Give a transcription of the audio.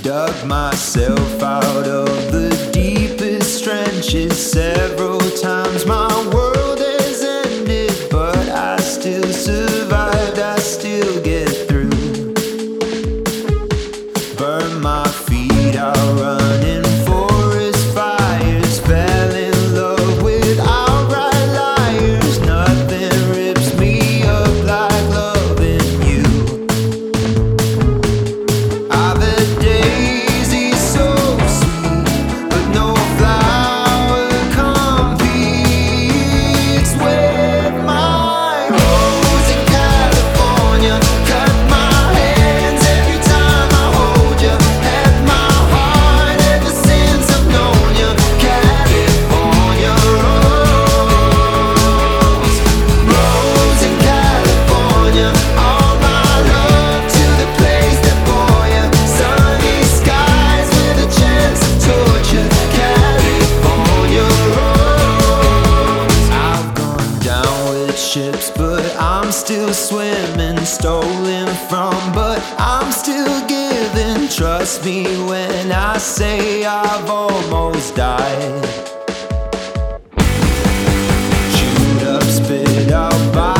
Dug myself out of the deepest trenches several times. My world has ended, but I still survived, I still get through. Burn my feet out running forest fires. Fell in love with outright liars. Nothing rips me up like loving you. I've had daisies so sweet, but no flower competes with my rose in California. Cut my hands every time I hold you. Had my heart ever since I've known you. California rose, rose in California. All my love to the place that bore you. Sunny skies with a chance of torture. California rose. I've gone down with ships, but I'm still swimming. Stolen from, but I'm still giving. Trust me when I say I've almost died. Chewed up, spit out by